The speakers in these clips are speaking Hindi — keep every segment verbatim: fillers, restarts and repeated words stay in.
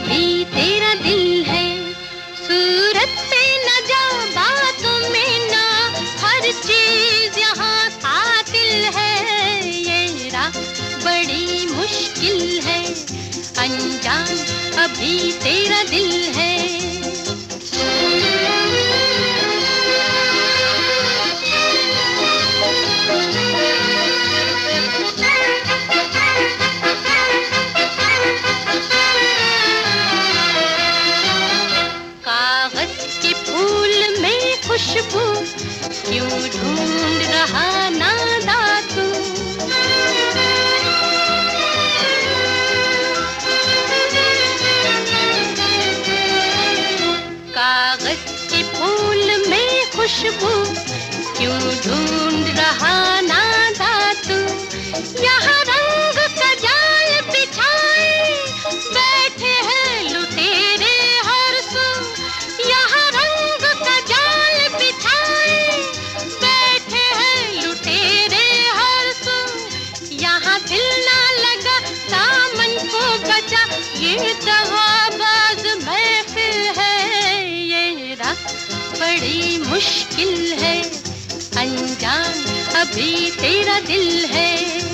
अभी तेरा दिल है, सूरत पे न जा, बातों में ना, हर चीज यहाँ कातिल है। ये राह बड़ी मुश्किल है, अनजान अभी तेरा दिल है। खुशबू क्यों ढूंढ रहा नादा तू, कागज के फूल में खुशबू क्यों ढूंढ रहा नादा तू। यहाँ रंग का जाल बिछाए बैठे हैं लुटेरे हर सू, यहाँ रंग का जाल बिछाए बैठे हैं लुटेरे हर सू। यहाँ दिल ना लगा दामन को बचा, ये दगाबाज महफिल है। ये राह बड़ी मुश्किल है, अनजान अभी तेरा दिल है।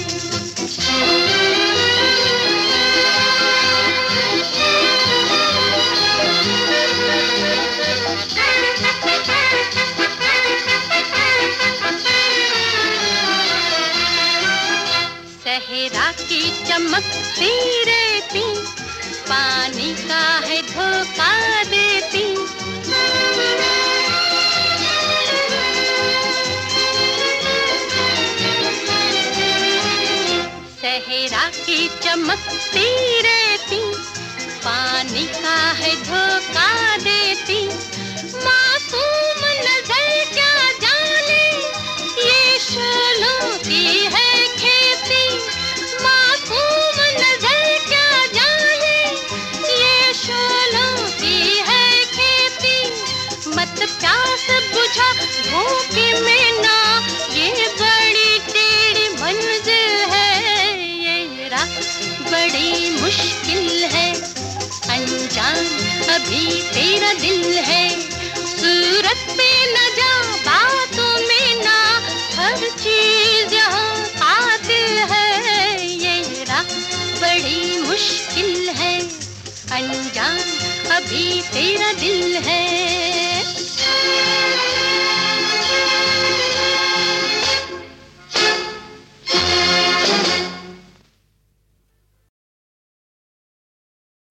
सहरा की चमकती रेती पानी का है धोखा देती, सहरा की चमकती रेती पानी का है धोखा देती। मासूम नजर क्या जाने ये शोलों की है खेती, मासूम नजर क्या जाने ये शोलों की है खेती। मत प्यास बुझा भूखे में ना, ये बड़ी टेढ़ी मंजिल है। ये राह बड़ी मुश्किल है, अनजान अभी तेरा दिल है। सूरत पे न जा, बातों में ना, हर चीज यहाँ कातिल है। ये राह बड़ी मुश्किल है, अनजान अभी तेरा दिल है।